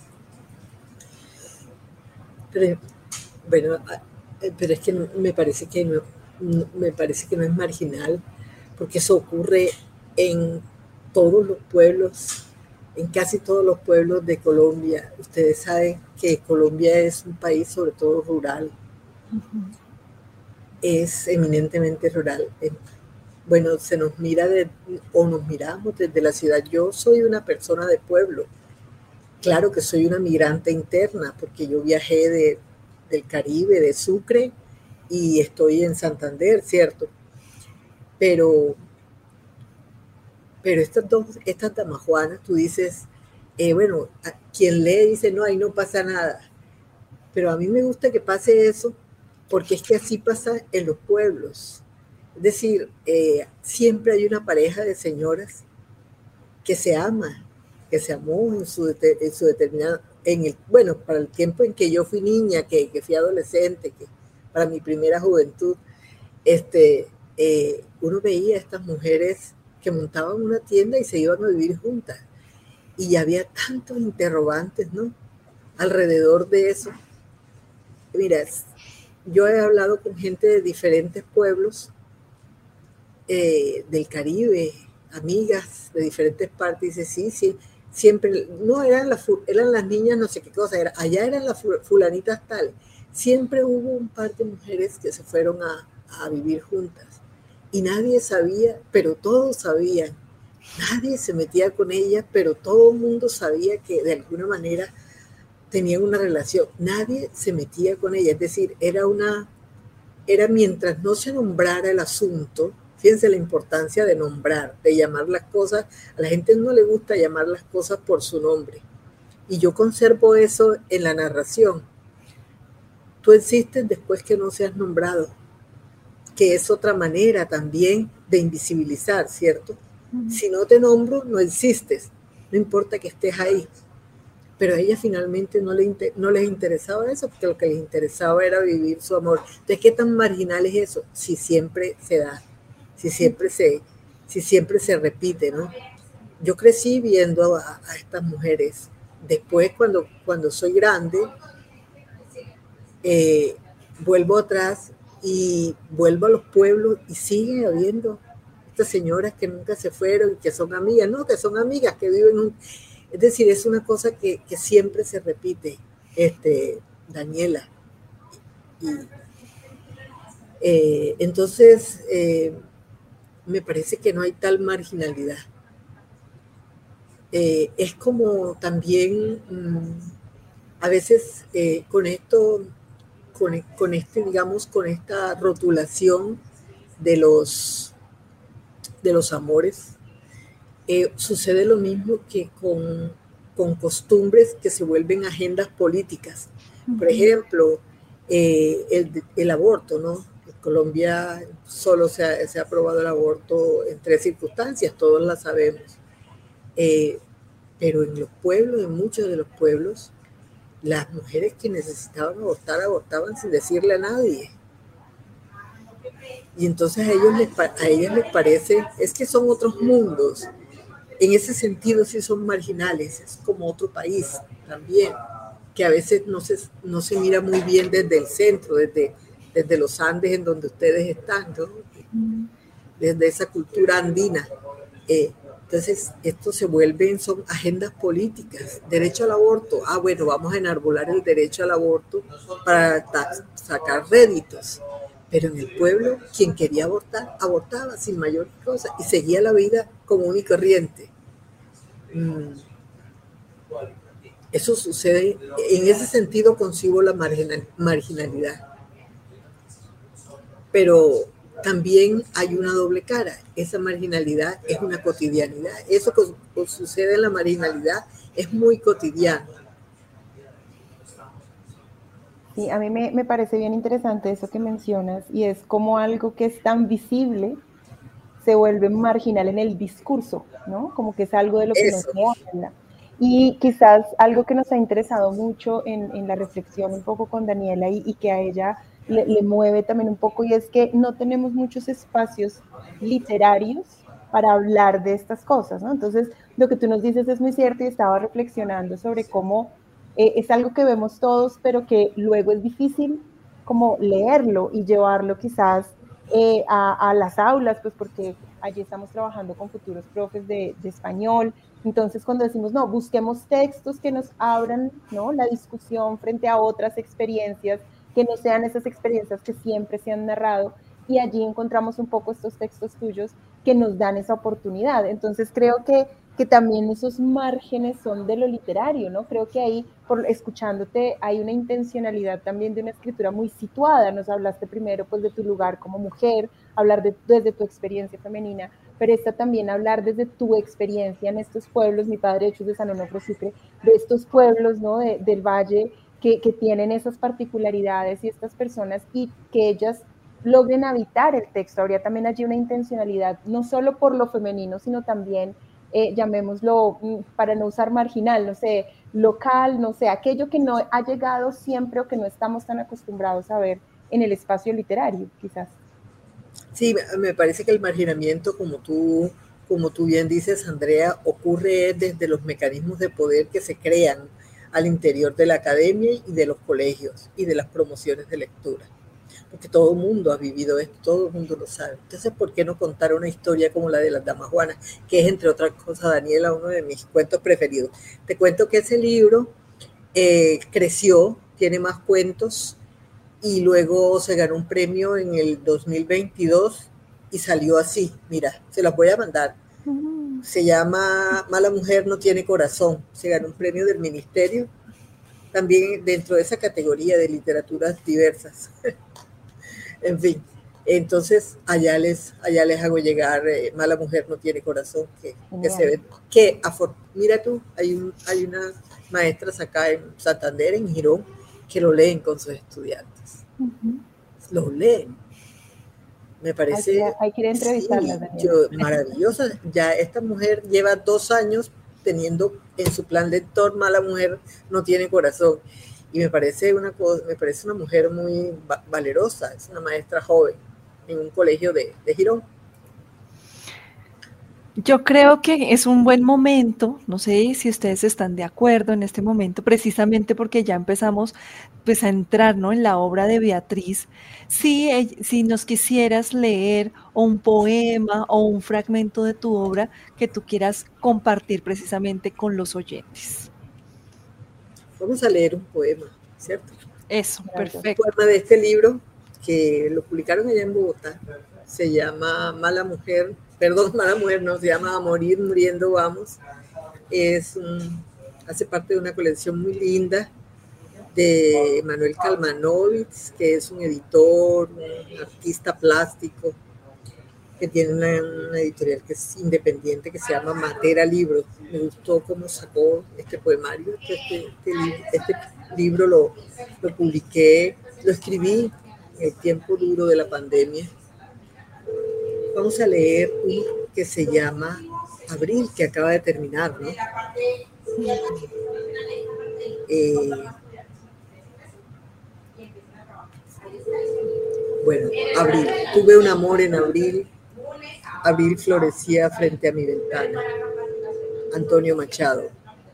Pero, bueno, pero es que me parece que no, me parece que no es marginal, porque eso ocurre en todos los pueblos, en casi todos los pueblos de Colombia. Ustedes saben que Colombia es un país sobre todo rural, uh-huh. Es eminentemente rural. Bueno, se nos mira de, o nos miramos desde la ciudad. Yo soy una persona de pueblo. Claro que soy una migrante interna, porque yo viajé de, del Caribe, de Sucre, y estoy en Santander, ¿cierto? Pero, pero estas dos, estas damajuanas, tú dices, eh, bueno, quien lee dice, no, ahí no pasa nada. Pero a mí me gusta que pase eso, porque es que así pasa en los pueblos. Es decir, eh, siempre hay una pareja de señoras que se ama, que se amó en su, en su determinado, en el, bueno, para el tiempo en que yo fui niña, que, que fui adolescente, que para mi primera juventud, este, eh, uno veía a estas mujeres que montaban una tienda y se iban a vivir juntas. Y había tantos interrogantes, ¿no?, alrededor de eso. Mira, yo he hablado con gente de diferentes pueblos eh, del Caribe, amigas de diferentes partes, y dice, sí, sí, siempre, no eran las, eran las niñas no sé qué cosa, era, allá eran las fulanitas tales. Siempre hubo un par de mujeres que se fueron a, a vivir juntas y nadie sabía, pero todos sabían. Nadie se metía con ellas, pero todo el mundo sabía que de alguna manera tenían una relación. Nadie se metía con ellas, es decir, era una, era mientras no se nombrara el asunto. Fíjense la importancia de nombrar, de llamar las cosas. A la gente no le gusta llamar las cosas por su nombre. Y yo conservo eso en la narración. Tú existes después que no seas nombrado, que es otra manera también de invisibilizar, ¿cierto? Uh-huh. Si no te nombro, no existes. No importa que estés ahí. Pero a ella finalmente no, le, no les interesaba eso, porque lo que les interesaba era vivir su amor. Entonces, ¿qué tan marginal es eso? Si siempre se da. Si siempre se, si siempre se repite, ¿no? Yo crecí viendo a, a estas mujeres. Después, cuando, cuando soy grande, eh, vuelvo atrás y vuelvo a los pueblos y sigue habiendo estas señoras que nunca se fueron y que son amigas. No, que son amigas, que viven un... Es decir, es una cosa que, que siempre se repite, este, Daniela. Y, eh, entonces... Eh, me parece que no hay tal marginalidad. Eh, es como también, mmm, a veces eh, con esto, con, con este, digamos, con esta rotulación de los, de los amores, eh, sucede lo mismo que con, con costumbres que se vuelven agendas políticas. Por ejemplo, eh, el, el aborto, ¿no? Colombia solo se ha, se ha aprobado el aborto en tres circunstancias, todos las sabemos. Eh, pero en los pueblos, en muchos de los pueblos, las mujeres que necesitaban abortar, abortaban sin decirle a nadie. Y entonces a, ellos les, a ellas les parece, es que son otros mundos. En ese sentido sí son marginales, es como otro país también, que a veces no se, no se mira muy bien desde el centro, desde... desde los Andes en donde ustedes están, ¿no? Desde esa cultura andina. Eh, entonces, esto se vuelven, son agendas políticas. Derecho al aborto. Ah, bueno, vamos a enarbolar el derecho al aborto para ta- sacar réditos. Pero en el pueblo, quien quería abortar, abortaba sin mayor cosa y seguía la vida común y corriente. Mm. Eso sucede, en ese sentido concibo la marginal, marginalidad. Pero también hay una doble cara. Esa marginalidad es una cotidianidad. Eso que sucede en la marginalidad es muy cotidiano. Sí, a mí me, me parece bien interesante eso que mencionas, y es como algo que es tan visible se vuelve marginal en el discurso, ¿no? Como que es algo de lo que Eso. no se habla. Y quizás algo que nos ha interesado mucho en, en la reflexión un poco con Daniela y, y que a ella le, le mueve también un poco, y es que no tenemos muchos espacios literarios para hablar de estas cosas, ¿no? Entonces, lo que tú nos dices es muy cierto, y estaba reflexionando sobre cómo eh, es algo que vemos todos, pero que luego es difícil como leerlo y llevarlo quizás eh, a, a las aulas, pues porque allí estamos trabajando con futuros profes de, de español. Entonces, cuando decimos, no, busquemos textos que nos abran, ¿no?, la discusión frente a otras experiencias, que no sean esas experiencias que siempre se han narrado, y allí encontramos un poco estos textos tuyos que nos dan esa oportunidad. Entonces, creo que, que también esos márgenes son de lo literario, ¿no? Creo que ahí, por, escuchándote, hay una intencionalidad también de una escritura muy situada. Nos hablaste primero, pues, de tu lugar como mujer, hablar de, desde tu experiencia femenina, pero esta también hablar desde tu experiencia en estos pueblos. Mi padre, de hecho, es de San Onofre Sucre, de estos pueblos, ¿no?, de, del valle, que, que tienen esas particularidades y estas personas, y que ellas logren habitar el texto. Habría también allí una intencionalidad, no solo por lo femenino, sino también, eh, llamémoslo, para no usar marginal, no sé, local, no sé, aquello que no ha llegado siempre o que no estamos tan acostumbrados a ver en el espacio literario, quizás. Sí, me parece que el marginamiento, como tú, como tú bien dices, Andrea, ocurre desde los mecanismos de poder que se crean al interior de la academia y de los colegios y de las promociones de lectura. Porque todo el mundo ha vivido esto, todo el mundo lo sabe. Entonces, ¿por qué no contar una historia como la de las Damas Juanas? Que es, entre otras cosas, Daniela, uno de mis cuentos preferidos. Te cuento que ese libro eh, creció, tiene más cuentos, y luego se ganó un premio en el dos mil veintidós y salió así. Mira, se las voy a mandar. Uh-huh. Se llama Mala Mujer no tiene corazón. Se ganó un premio del ministerio, también dentro de esa categoría de literaturas diversas. En fin, entonces allá les, allá les hago llegar eh, Mala Mujer no tiene corazón, que, que se ve, que afor- mira tú, hay, un, hay unas maestras acá en Santander, en Girón, que lo leen con sus estudiantes. Uh-huh. Lo leen. Me parece, hay que, hay que ir a entrevistarla, sí, yo, maravillosa. Ya esta mujer lleva dos años teniendo en su plan lector Mala Mujer no tiene corazón. Y me parece una cosa, me parece una mujer muy va- valerosa, es una maestra joven en un colegio de, de Girón. Yo creo que es un buen momento, no sé si ustedes están de acuerdo en este momento, precisamente porque ya empezamos pues a entrar, ¿no?, en la obra de Beatriz. Si, si nos quisieras leer o un poema o un fragmento de tu obra que tú quieras compartir precisamente con los oyentes. Vamos a leer un poema, ¿cierto? Eso, perfecto. Un poema de este libro que lo publicaron allá en Bogotá. Se llama Mala Mujer, perdón, Mala Mujer no, se llama A Morir Muriendo Vamos. Es un, hace parte de una colección muy linda de Manuel Kalmanovitz, que es un editor, un artista plástico, que tiene una, una editorial que es independiente, que se llama Matera Libros. Me gustó cómo sacó este poemario. Este, este, este libro lo, lo publiqué, lo escribí en el tiempo duro de la pandemia. Vamos a leer uno que se llama Abril, que acaba de terminar, ¿no? Eh, bueno, Abril. Tuve un amor en abril. Abril florecía frente a mi ventana. Antonio Machado.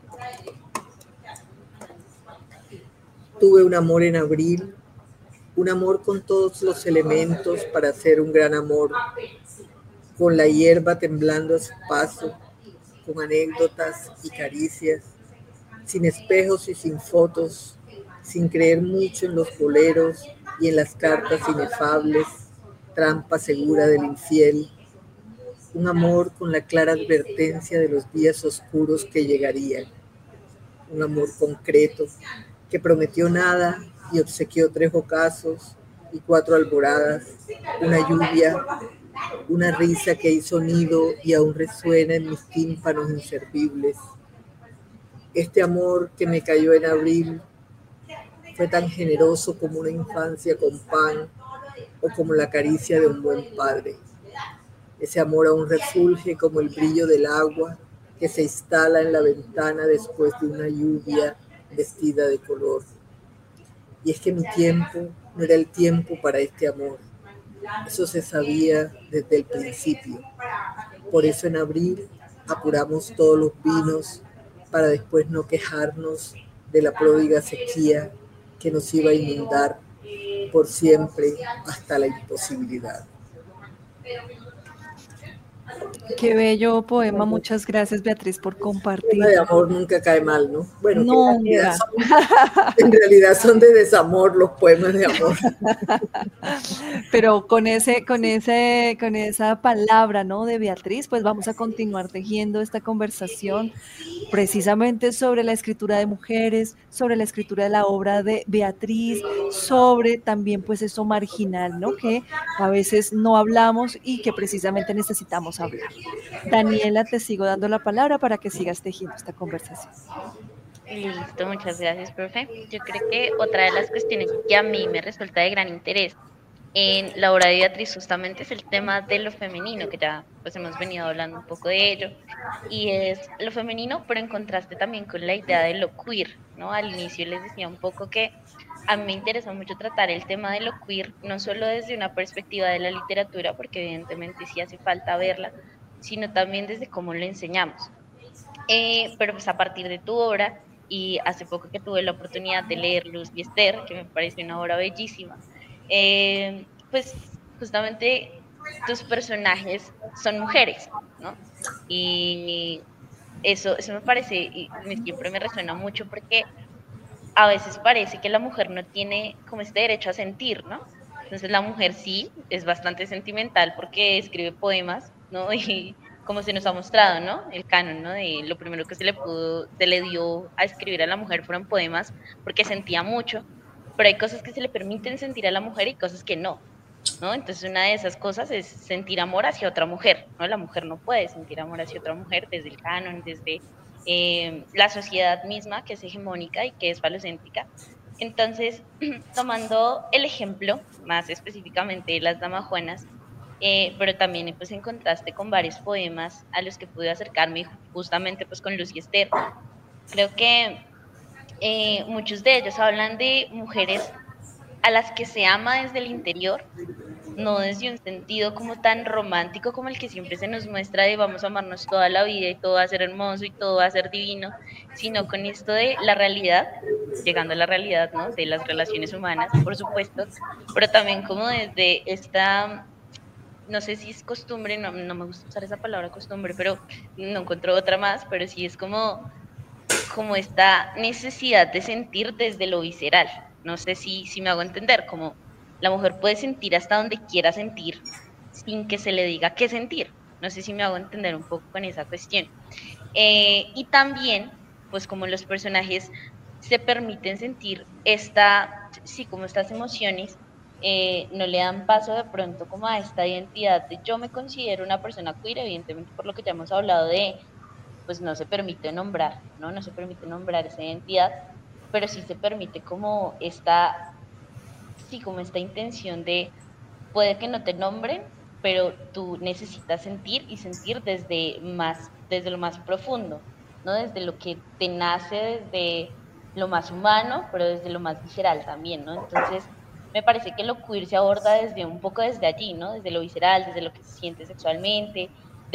Tuve un amor en abril, un amor con todos los elementos para hacer un gran amor, con la hierba temblando a su paso, con anécdotas y caricias, sin espejos y sin fotos, sin creer mucho en los boleros y en las cartas inefables, trampa segura del infiel. Un amor con la clara advertencia de los días oscuros que llegarían. Un amor concreto que prometió nada y obsequió tres ocasos y cuatro alboradas, una lluvia, una risa que hizo nido y aún resuena en mis tímpanos inservibles. Este amor que me cayó en abril fue tan generoso como una infancia con pan o como la caricia de un buen padre. Ese amor aún refulge como el brillo del agua que se instala en la ventana después de una lluvia vestida de color. Y es que mi tiempo no era el tiempo para este amor. Eso se sabía desde el principio. Por eso en abril apuramos todos los vinos para después no quejarnos de la pródiga sequía que nos iba a inundar por siempre hasta la imposibilidad. Qué bello poema, muchas gracias Beatriz por compartir. El poema de amor nunca cae mal, ¿no? Bueno, nunca. Que en, realidad son, en realidad son de desamor los poemas de amor. Pero con ese, con ese, con esa palabra, ¿no?, de Beatriz, pues vamos a continuar tejiendo esta conversación precisamente sobre la escritura de mujeres, sobre la escritura de la obra de Beatriz, sobre también pues eso marginal, ¿no?, que a veces no hablamos y que precisamente necesitamos hablar. Daniela, te sigo dando la palabra para que sigas tejiendo esta conversación. Listo, muchas gracias, profe. Yo creo que otra de las cuestiones que a mí me resulta de gran interés en la obra de Beatriz justamente es el tema de lo femenino, que ya pues hemos venido hablando un poco de ello, y es lo femenino, pero en contraste también con la idea de lo queer, ¿no? Al inicio les decía un poco que a mí me interesa mucho tratar el tema de lo queer, no solo desde una perspectiva de la literatura, porque evidentemente sí hace falta verla, sino también desde cómo lo enseñamos. Eh, pero pues a partir de tu obra, y hace poco que tuve la oportunidad de leer Luz y Esther, que me parece una obra bellísima, eh, pues justamente tus personajes son mujeres, ¿no? Y eso, eso me parece, y me, siempre me resuena mucho porque a veces parece que la mujer no tiene como este derecho a sentir, ¿no? Entonces la mujer sí es bastante sentimental porque escribe poemas, ¿no? Y como se nos ha mostrado, ¿no? El canon, ¿no? De lo primero que se le pudo, se le dio a escribir a la mujer fueron poemas porque sentía mucho, pero hay cosas que se le permiten sentir a la mujer y cosas que no. ¿no? Entonces una de esas cosas es sentir amor hacia otra mujer, ¿no? La mujer no puede sentir amor hacia otra mujer desde el canon, desde eh, la sociedad misma que es hegemónica y que es falocéntrica. Entonces, tomando el ejemplo más específicamente de las damajuanas, eh, pero también pues en contraste con varios poemas a los que pude acercarme justamente pues con Luz y Esther, creo que eh, muchos de ellos hablan de mujeres a las que se ama desde el interior, no desde un sentido como tan romántico como el que siempre se nos muestra de vamos a amarnos toda la vida y todo va a ser hermoso y todo va a ser divino, sino con esto de la realidad, llegando a la realidad, ¿no? De las relaciones humanas, por supuesto, pero también como desde esta, no sé si es costumbre, no, no me gusta usar esa palabra costumbre, pero no encuentro otra más, pero sí es como como esta necesidad de sentir desde lo visceral. No sé si, si me hago entender, como la mujer puede sentir hasta donde quiera sentir sin que se le diga qué sentir. No sé si me hago entender un poco con esa cuestión. Eh, y también, pues como los personajes se permiten sentir esta, sí, como estas emociones, eh, no le dan paso de pronto como a esta identidad de yo me considero una persona queer, evidentemente por lo que ya hemos hablado de pues no se permite nombrar, ¿no? No se permite nombrar esa identidad, pero sí se permite como esta, sí, como esta intención de, puede que no te nombren, pero tú necesitas sentir y sentir desde más, desde lo más profundo, ¿no? Desde lo que te nace, desde lo más humano, pero desde lo más visceral también, ¿no? Entonces, me parece que lo queer se aborda desde un poco desde allí, ¿no? Desde lo visceral, desde lo que se siente sexualmente,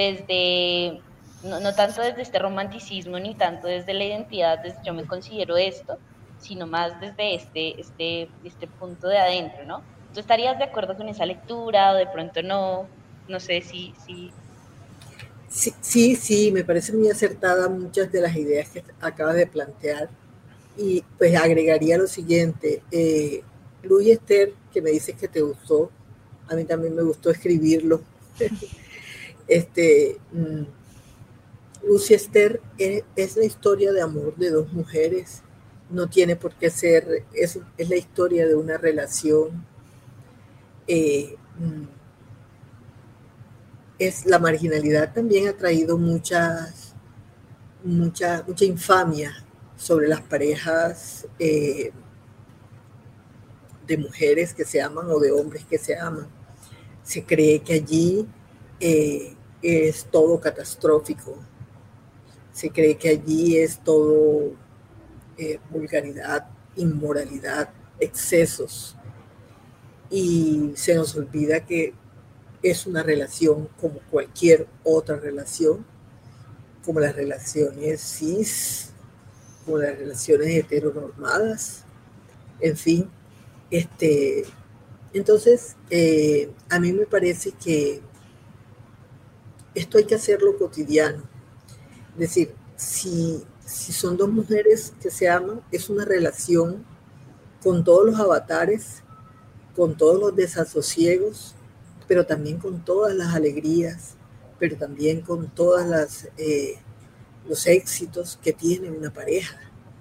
desde no, no tanto desde este romanticismo, ni tanto desde la identidad, desde yo me considero esto, sino más desde este, este, este punto de adentro, ¿no? ¿Tú estarías de acuerdo con esa lectura o de pronto no? No sé si... si... Sí, sí, sí, me parece muy acertada muchas de las ideas que acabas de plantear. Y pues agregaría lo siguiente, eh, Luz y Esther, que me dices que te gustó, a mí también me gustó escribirlo. este, mm, Luz y Esther es, es la historia de amor de dos mujeres, no tiene por qué ser, es, es la historia de una relación. Eh, es, la marginalidad también ha traído muchas, mucha, mucha infamia sobre las parejas eh, de mujeres que se aman o de hombres que se aman. Se cree que allí eh, es todo catastrófico, se cree que allí es todo eh, vulgaridad, inmoralidad, excesos, y se nos olvida que es una relación como cualquier otra relación, como las relaciones cis, como las relaciones heteronormadas, en fin. Este, entonces, eh, a mí me parece que esto hay que hacerlo cotidiano. Es decir, si, si son dos mujeres que se aman, es una relación con todos los avatares, con todos los desasosiegos, pero también con todas las alegrías, pero también con todos eh, los éxitos que tiene una pareja.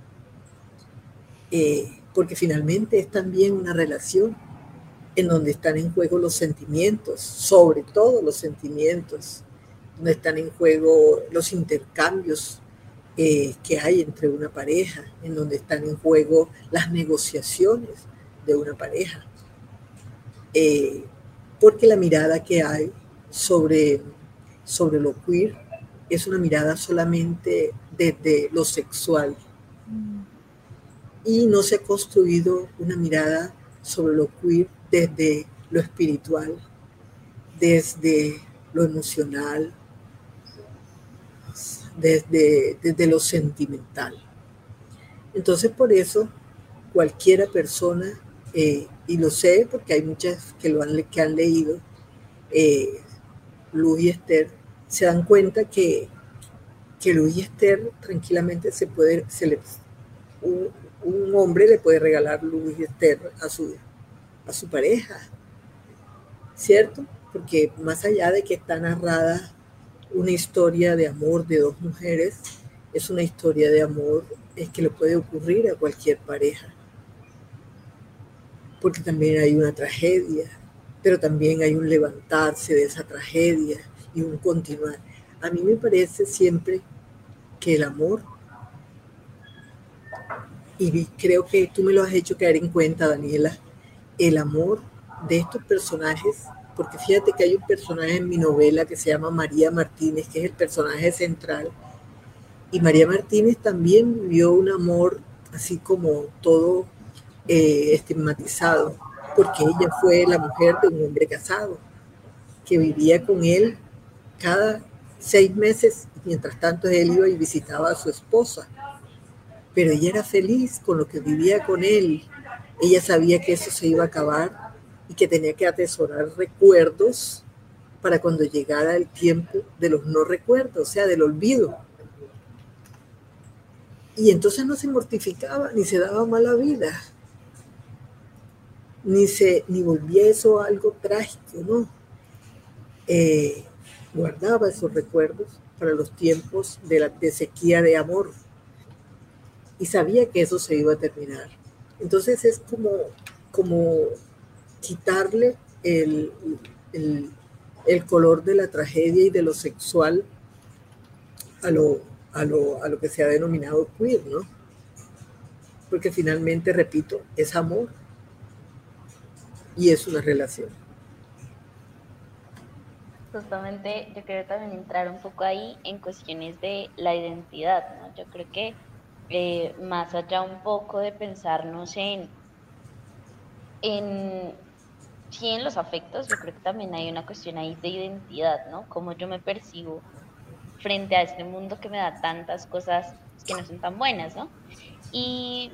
Eh, porque finalmente es también una relación en donde están en juego los sentimientos, sobre todo los sentimientos, donde están en juego los intercambios eh, que hay entre una pareja, en donde están en juego las negociaciones de una pareja. Eh, porque la mirada que hay sobre, sobre lo queer es una mirada solamente desde lo sexual. Y no se ha construido una mirada sobre lo queer desde lo espiritual, desde lo emocional, desde, desde lo sentimental. Entonces, por eso, cualquiera persona, eh, y lo sé porque hay muchas que, lo han, que han leído, eh, Luz y Esther, se dan cuenta que, que Luz y Esther tranquilamente se puede, se le, un, un hombre le puede regalar Luz y Esther a su, a su pareja, ¿cierto? Porque más allá de que está narrada una historia de amor de dos mujeres, es una historia de amor es que le puede ocurrir a cualquier pareja, porque también hay una tragedia, pero también hay un levantarse de esa tragedia y un continuar. A mí me parece siempre que el amor, y creo que tú me lo has hecho caer en cuenta, Daniela, el amor de estos personajes, porque fíjate que hay un personaje en mi novela que se llama María Martínez, que es el personaje central, y María Martínez también vivió un amor así como todo eh, estigmatizado, porque ella fue la mujer de un hombre casado, que vivía con él cada seis meses, mientras tanto él iba y visitaba a su esposa, pero ella era feliz con lo que vivía con él. Ella sabía que eso se iba a acabar y que tenía que atesorar recuerdos para cuando llegara el tiempo de los no recuerdos, o sea, del olvido. Y entonces no se mortificaba, ni se daba mala vida, ni, se, ni volvía eso algo trágico, ¿no? Eh, guardaba esos recuerdos para los tiempos de la de sequía de amor y sabía que eso se iba a terminar. Entonces es como, como quitarle el, el, el color de la tragedia y de lo sexual a lo, a lo, a lo que se ha denominado queer, ¿no? Porque finalmente, repito, es amor y es una relación. Justamente yo quiero también entrar un poco ahí en cuestiones de la identidad, ¿no? Yo creo que eh, más allá un poco de pensarnos en, en, sí, en los afectos, yo creo que también hay una cuestión ahí de identidad, ¿no? Cómo yo me percibo frente a este mundo que me da tantas cosas que no son tan buenas, ¿no? Y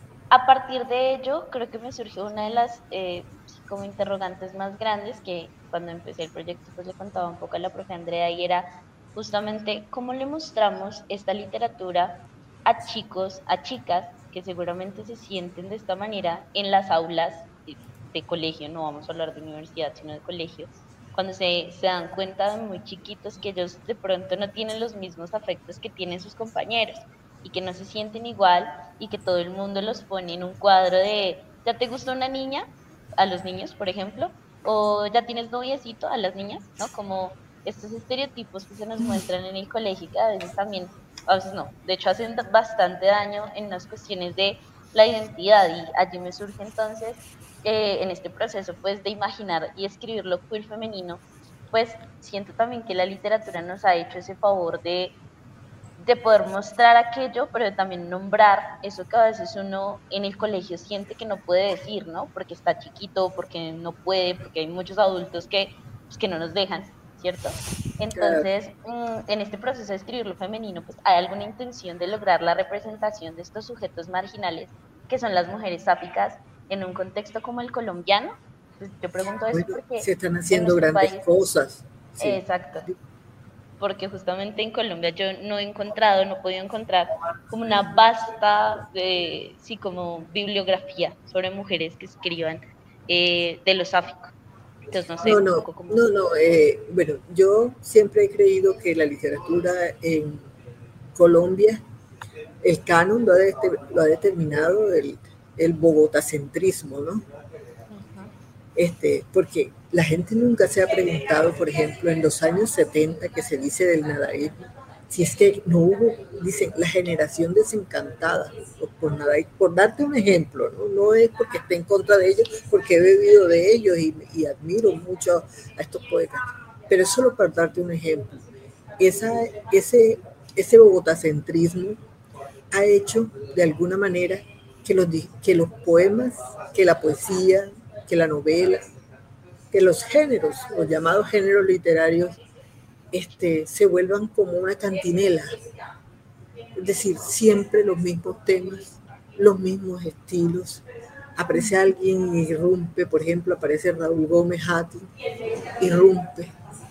a partir de ello, creo que me surgió una de las eh, como interrogantes más grandes que cuando empecé el proyecto pues le contaba un poco a la profe Andrea y era justamente cómo le mostramos esta literatura a chicos, a chicas que seguramente se sienten de esta manera en las aulas de, de colegio, no vamos a hablar de universidad, sino de colegio, cuando se, se dan cuenta de muy chiquitos que ellos de pronto no tienen los mismos afectos que tienen sus compañeros y que no se sienten igual y que todo el mundo los pone en un cuadro de, ¿ya te gusta una niña? A los niños, por ejemplo, o ya tienes noviecito a las niñas, ¿no? Como estos estereotipos que se nos muestran en el colegio que a veces también, a veces no, de hecho hacen bastante daño en las cuestiones de la identidad y allí me surge entonces eh, en este proceso pues de imaginar y escribir lo queer femenino, pues siento también que la literatura nos ha hecho ese favor de de poder mostrar aquello, pero también nombrar eso que a veces uno en el colegio siente que no puede decir, ¿no? Porque está chiquito, porque no puede, porque hay muchos adultos que, pues, que no nos dejan, ¿cierto? Claro. Entonces, mmm, en este proceso de escribir lo femenino, pues hay alguna intención de lograr la representación de estos sujetos marginales, que son las mujeres sáficas, en un contexto como el colombiano. Pues yo pregunto eso Bueno, porque se están en haciendo nuestro grandes país, cosas. Sí. exacto, porque justamente en Colombia yo no he encontrado, no he podido encontrar como una vasta, eh, sí, como bibliografía sobre mujeres que escriban eh, de lo sáfico. Entonces, no sé, No, un no, poco como... no, no. Eh, bueno, yo siempre he creído que la literatura en Colombia, el canon lo ha, de, lo ha determinado el, el bogotacentrismo, ¿no? Uh-huh. Este, porque la gente nunca se ha preguntado, por ejemplo, en los años setenta que se dice del nadaísmo, si es que no hubo, dicen, la generación desencantada, por, nada, por darte un ejemplo, ¿no? No es porque esté en contra de ellos, porque he bebido de ellos y, y admiro mucho a estos poetas, pero es solo para darte un ejemplo. Esa, ese, ese bogotacentrismo ha hecho de alguna manera que los, que los poemas, que la poesía, que la novela, que los géneros, los llamados géneros literarios, este, se vuelvan como una cantinela. Es decir, siempre los mismos temas, los mismos estilos. Aparece alguien y irrumpe, por ejemplo, aparece Raúl Gómez Hati, irrumpe.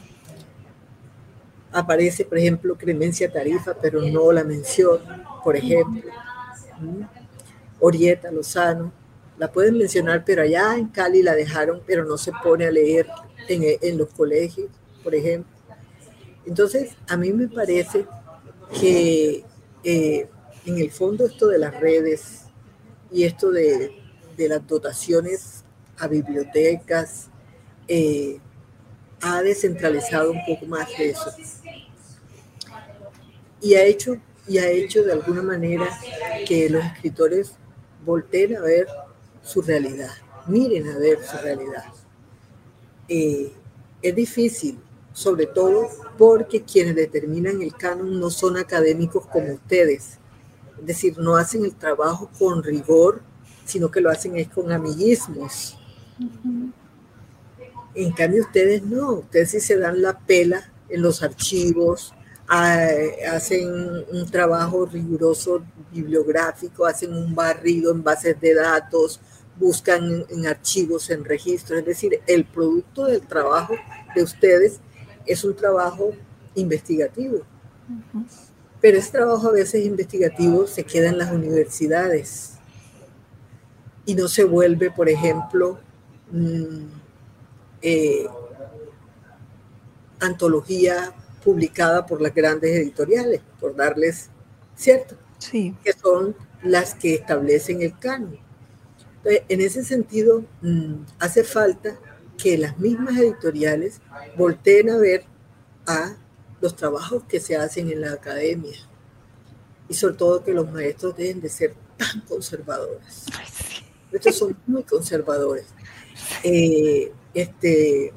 Aparece, por ejemplo, Clemencia Tarifa, pero no la menciona, por ejemplo. Orieta Lozano, la pueden mencionar, pero allá en Cali la dejaron, pero no se pone a leer en, en los colegios, por ejemplo. Entonces, a mí me parece que eh, en el fondo esto de las redes y esto de, de las dotaciones a bibliotecas, eh, ha descentralizado un poco más de eso y ha hecho, y ha hecho de alguna manera que los escritores volteen a ver su realidad, miren a ver su realidad. Eh, es difícil, sobre todo porque quienes determinan el canon no son académicos como ustedes, es decir, no hacen el trabajo con rigor, sino que lo hacen es con amiguismos. Uh-huh. En cambio ustedes no, ustedes sí se dan la pela en los archivos, hacen un trabajo riguroso bibliográfico, hacen un barrido en bases de datos, buscan en, en archivos, en registros, es decir, el producto del trabajo de ustedes es un trabajo investigativo. Uh-huh. Pero ese trabajo a veces investigativo se queda en las universidades y no se vuelve, por ejemplo, mmm, eh, antología publicada por las grandes editoriales, por darles, ¿cierto? Sí. Que son las que establecen el canon. Entonces, en ese sentido, mmm, hace falta que las mismas editoriales volteen a ver a los trabajos que se hacen en la academia y sobre todo que los maestros dejen de ser tan conservadores. Ay, sí. Estos son muy conservadores. Eh, este,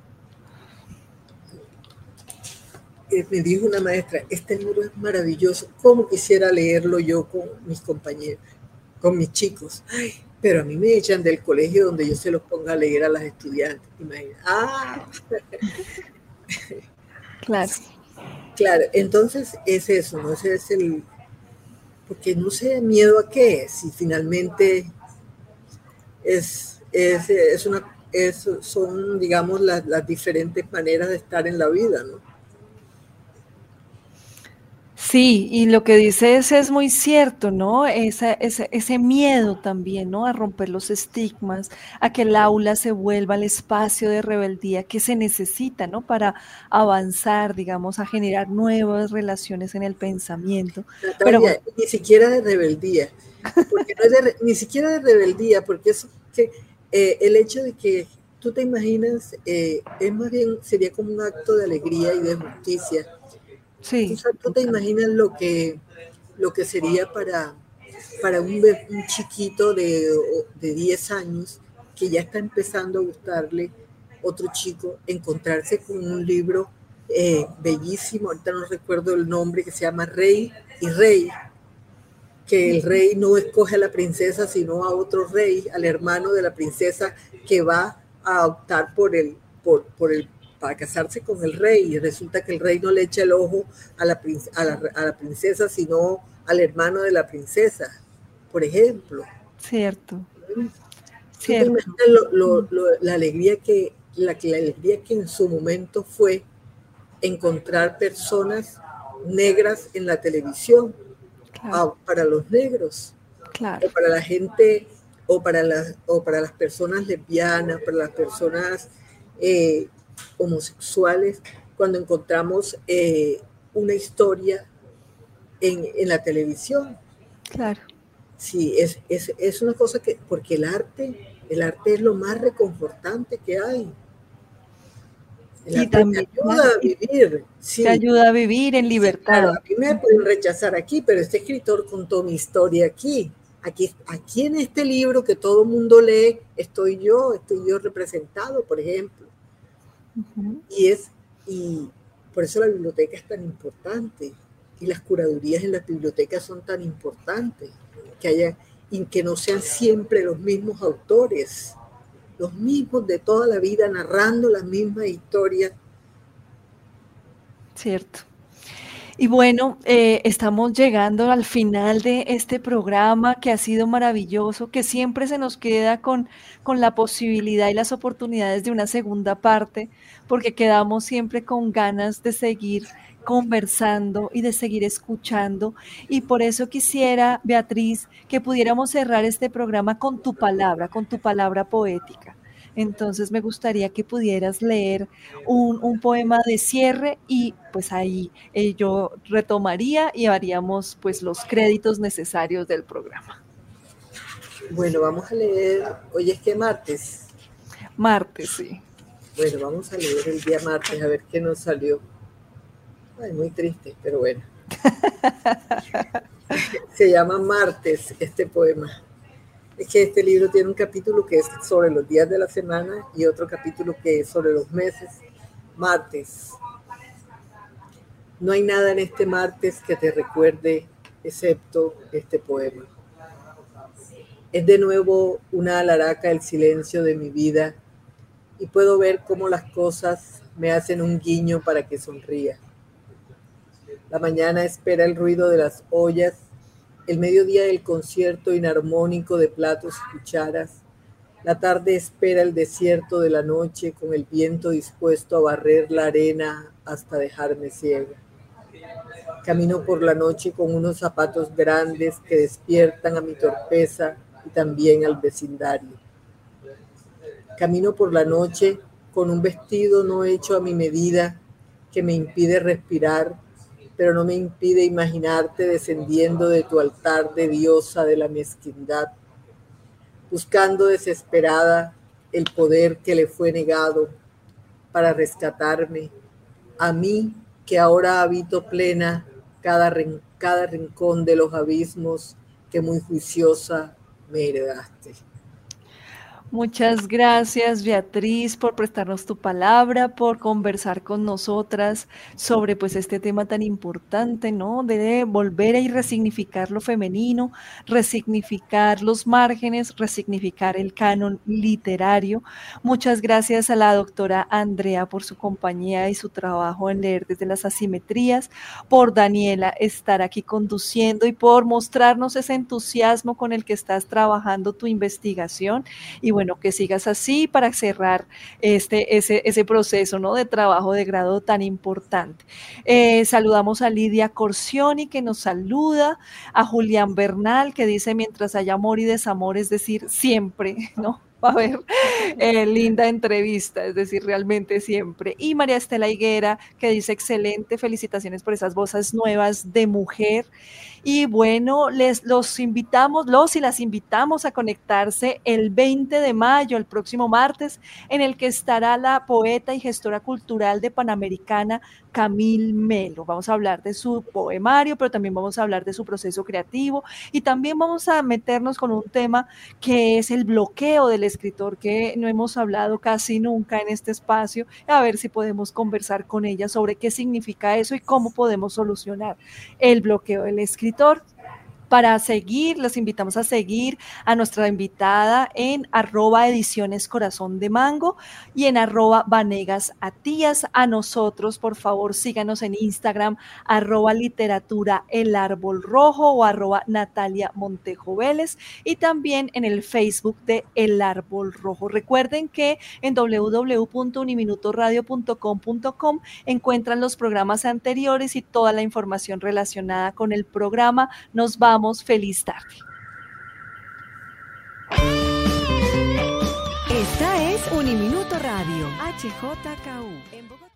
eh, me dijo una maestra, este libro es maravilloso, ¿cómo quisiera leerlo yo con mis compañeros, con mis chicos? Ay, pero a mí me echan del colegio donde yo se los ponga a leer a las estudiantes. Imagínate. ¡Ah! Claro. Claro, entonces es eso, ¿no? Ese es el... Porque no sé miedo a qué, si finalmente es, es, es una, es, son, digamos, las, las diferentes maneras de estar en la vida, ¿no? Sí, y lo que dices es muy cierto, ¿no? Esa, ese, ese miedo también, ¿no? A romper los estigmas, a que el aula se vuelva el espacio de rebeldía que se necesita, ¿no? Para avanzar, digamos, a generar nuevas relaciones en el pensamiento. Natalia, Pero, ni siquiera de rebeldía, porque no es de, ni siquiera de rebeldía, porque es que eh, el hecho de que tú te imaginas, eh, es más bien, sería como un acto de alegría y de justicia. Sí. ¿Tú, tú te imaginas lo que, lo que sería para, para un, un chiquito de, de diez años que ya está empezando a gustarle otro chico, encontrarse con un libro eh, bellísimo, ahorita no recuerdo el nombre, que se llama Rey y Rey, que el rey no escoge a la princesa sino a otro rey, al hermano de la princesa que va a optar por el, por, por el para casarse con el rey, y resulta que el rey no le echa el ojo a la, a la, a la princesa, sino al hermano de la princesa, por ejemplo. Cierto. ¿Sí? Cierto. ¿Te imaginas lo, lo, lo, la, alegría que, la, la alegría que en su momento fue encontrar personas negras en la televisión? Claro. a, para los negros, claro. o para la gente, o para, la, o para las personas lesbianas, para las personas... Eh, homosexuales, cuando encontramos eh, una historia en, en la televisión. Claro. Sí, es, es, es una cosa que, porque el arte, el arte es lo más reconfortante que hay. El y arte también te ayuda a vivir. Sí. Te ayuda a vivir en libertad. Sí, claro, a mí me pueden rechazar aquí, pero este escritor contó mi historia aquí. Aquí, aquí en este libro que todo el mundo lee, estoy yo, estoy yo representado, por ejemplo. Uh-huh. Y es, y por eso la biblioteca es tan importante, y las curadurías en las bibliotecas son tan importantes, que haya, y que no sean siempre los mismos autores, los mismos de toda la vida narrando las mismas historias. Cierto. Y bueno, eh, estamos llegando al final de este programa que ha sido maravilloso, que siempre se nos queda con, con la posibilidad y las oportunidades de una segunda parte, porque quedamos siempre con ganas de seguir conversando y de seguir escuchando. Y por eso quisiera, Beatriz, que pudiéramos cerrar este programa con tu palabra, con tu palabra poética. Entonces me gustaría que pudieras leer un, un poema de cierre y pues ahí eh, yo retomaría y haríamos pues los créditos necesarios del programa. Bueno, vamos a leer, hoy es que martes. Martes, sí. Bueno, vamos a leer el día martes, a ver qué nos salió. Ay, muy triste, pero bueno. Se llama Martes este poema. Es que este libro tiene un capítulo que es sobre los días de la semana y otro capítulo que es sobre los meses. Martes. No hay nada en este martes que te recuerde excepto este poema. Es de nuevo una alaraca el silencio de mi vida y puedo ver cómo las cosas me hacen un guiño para que sonría. La mañana espera el ruido de las ollas, el mediodía el concierto inarmónico de platos y cucharas, la tarde espera el desierto de la noche con el viento dispuesto a barrer la arena hasta dejarme ciega. Camino por la noche con unos zapatos grandes que despiertan a mi torpeza y también al vecindario. Camino por la noche con un vestido no hecho a mi medida que me impide respirar, pero no me impide imaginarte descendiendo de tu altar de diosa de la mezquindad, buscando desesperada el poder que le fue negado para rescatarme, a mí que ahora habito plena cada, cada rincón de los abismos que muy juiciosa me heredaste. Muchas gracias, Beatriz, por prestarnos tu palabra, por conversar con nosotras sobre pues este tema tan importante, ¿no? De volver a resignificar lo femenino, resignificar los márgenes, resignificar el canon literario. Muchas gracias a la doctora Andrea por su compañía y su trabajo en leer desde las asimetrías, por Daniela estar aquí conduciendo y por mostrarnos ese entusiasmo con el que estás trabajando tu investigación. Y bueno, Bueno, que sigas así para cerrar este, ese, ese proceso, ¿no? De trabajo de grado tan importante. Eh, saludamos a Lidia Corsioni, que nos saluda, a Julián Bernal, que dice mientras haya amor y desamor, es decir, siempre, ¿no? Va a haber eh, linda entrevista, es decir, realmente siempre. Y María Estela Higuera, que dice excelente, felicitaciones por esas voces nuevas de mujer. Y bueno, les los invitamos, los y las invitamos a conectarse el veinte de mayo, el próximo martes, en el que estará la poeta y gestora cultural de Panamericana, Camil Melo. Vamos a hablar de su poemario, pero también vamos a hablar de su proceso creativo y también vamos a meternos con un tema que es el bloqueo del escritor, que no hemos hablado casi nunca en este espacio, a ver si podemos conversar con ella sobre qué significa eso y cómo podemos solucionar el bloqueo del escritor. Para seguir, los invitamos a seguir a nuestra invitada en arroba ediciones corazón de mango y en arroba vanegas atías. A nosotros, por favor, síganos en Instagram, arroba literatura el árbol rojo o arroba Natalia Montejo Vélez y también en el Facebook de El Árbol Rojo. Recuerden que en doble u doble u doble u punto uniminutoradio punto com punto com encuentran los programas anteriores y toda la información relacionada con el programa. Nos vamos. Feliz tarde. Esta es Uniminuto Radio, H J K U en Bogotá.